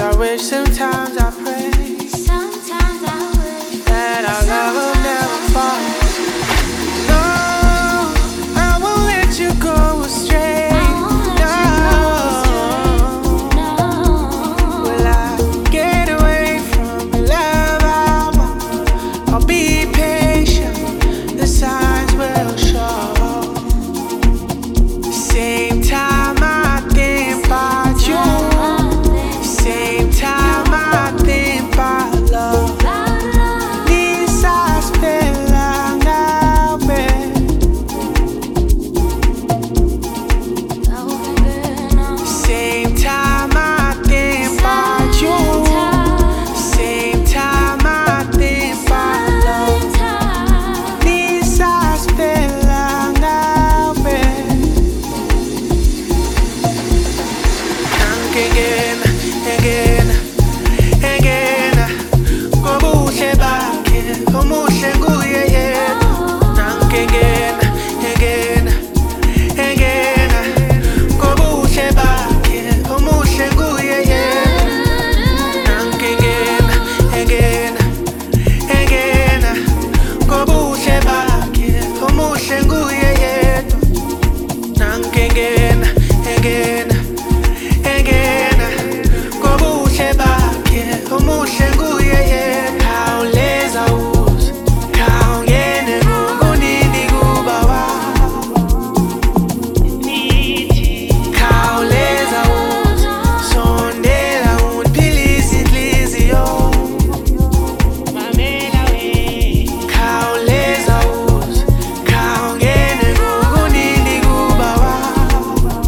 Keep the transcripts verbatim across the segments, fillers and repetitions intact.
I wish, sometimes I pray. Sometimes I wish that our love will never fall. No, I won't let you go astray. No, will I get away from your love? I won't. I'll be patient. The signs will show. Same time I think about you. Same time I think about love. These eyes feel like I've been. Same time I think about you. Same time I think about love. These eyes feel like I've been. Again, again, again. Kobuhle bakhe, omuhle nguye yedwa. Again, again, again. Kobuhle bakhe, omuhle nguye yedwa. Again, again, again. Kobuhle bakhe, omuhle nguye yedwa. Again, again. Again, kobuhle bakhe, omuhle nguye yedwa. Khawuleza uze, khawungene ngokunini kuba wakho. Khawuleza uze, sondela undiphilise inhliziyo. Khawuleza uze, khawungene ngokunini kuba wakho.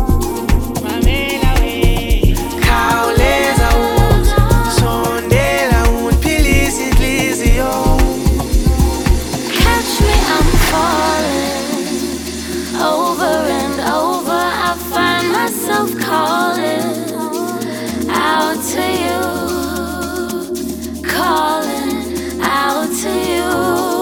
Khawuleza uze, sondela undiphilise inhliziyo. Catch me, I'm falling over and over. I find myself calling out to you, calling out to you.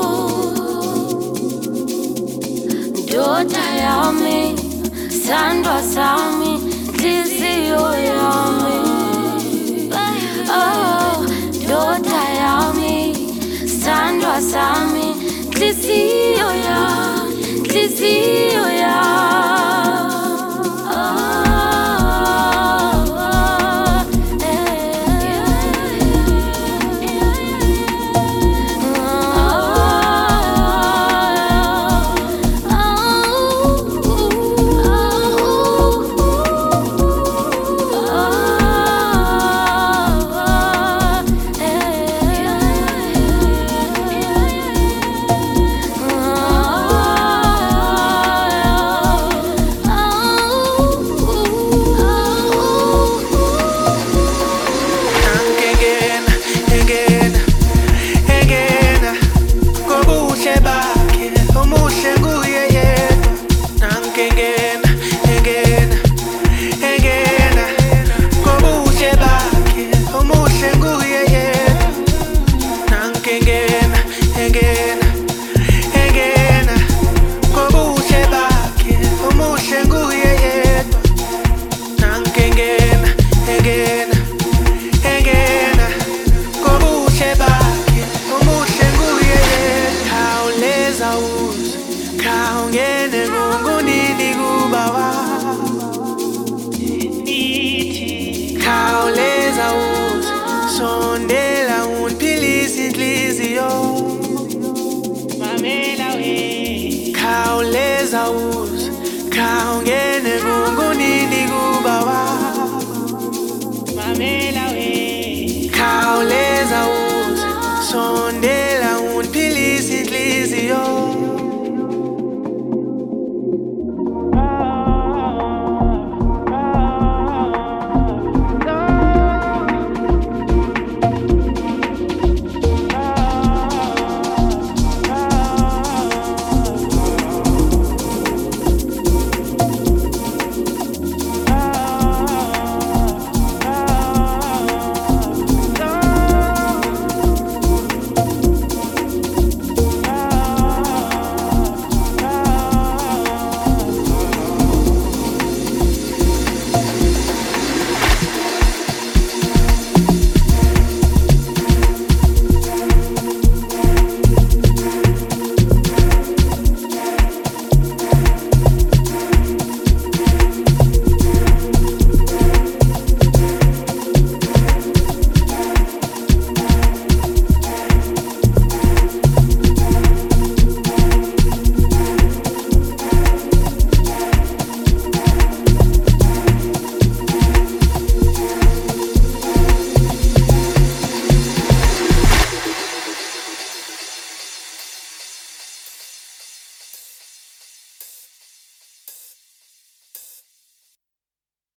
Ndoda yami, sandwa sami, nhliziyo yami. Oh, ndoda yami, sandwa sami, nhliziyo yami, nhliziyo yami. Oh, Again, again, again. Kobuhle bakhe, omuhle nguye yedwa. Again, again, again. Kobuhle bakhe, omuhle nguye yedwa. Again, again, again. Kobuhle bakhe, omuhle nguye yedwa. Again, again. Again, kobuhle bakhe, omuhle nguye yedwa. Khawuleza uze, khawungene ngokunini kuba wakho. Khawuleza uze, sondela undiphilise inhliziyo. Khawuleza uze, khawungene ngokunini kuba wakho. Khawuleza uze, sondela